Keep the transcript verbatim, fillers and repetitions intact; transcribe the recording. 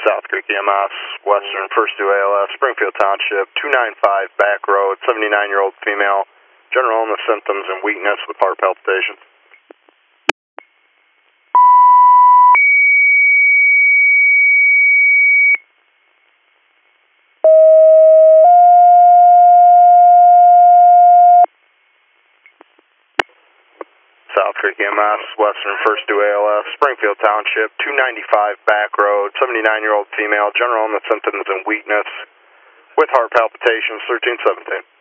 South Creek E M S, Western First Due A L S, Springfield Township, two ninety-five Back Road, seventy-nine-year-old female, general illness symptoms and weakness with heart palpitations. South Creek E M S, Western First Due A L S, Springfield Township, two ninety-five Back Road, seventy-nine-year-old female, general illness symptoms and weakness with heart palpitations, thirteen seventeen.